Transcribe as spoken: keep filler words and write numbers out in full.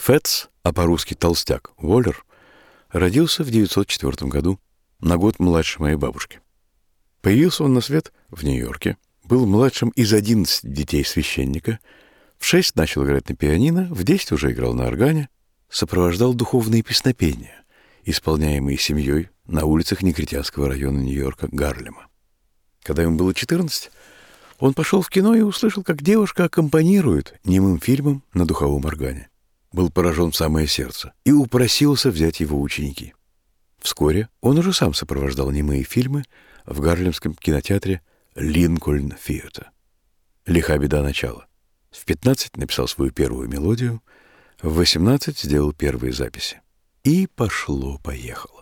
Фэтс, а по-русски толстяк, Уоллер, родился в девятьсот четвёртом году, на год младше моей бабушки. Появился он на свет в Нью-Йорке, был младшим из одиннадцати детей священника, в шесть начал играть на пианино, в десять уже играл на органе, сопровождал духовные песнопения, исполняемые семьей на улицах негритянского района Нью-Йорка Гарлема. Когда ему было четырнадцать, он пошел в кино и услышал, как девушка аккомпанирует немым фильмом на духовом органе. Был поражен в самое сердце и упросился взять его ученики. Вскоре он уже сам сопровождал немые фильмы в гарлемском кинотеатре Линкольн Theatre. Лиха беда начала. В пятнадцать написал свою первую мелодию, в восемнадцать сделал первые записи. И пошло-поехало.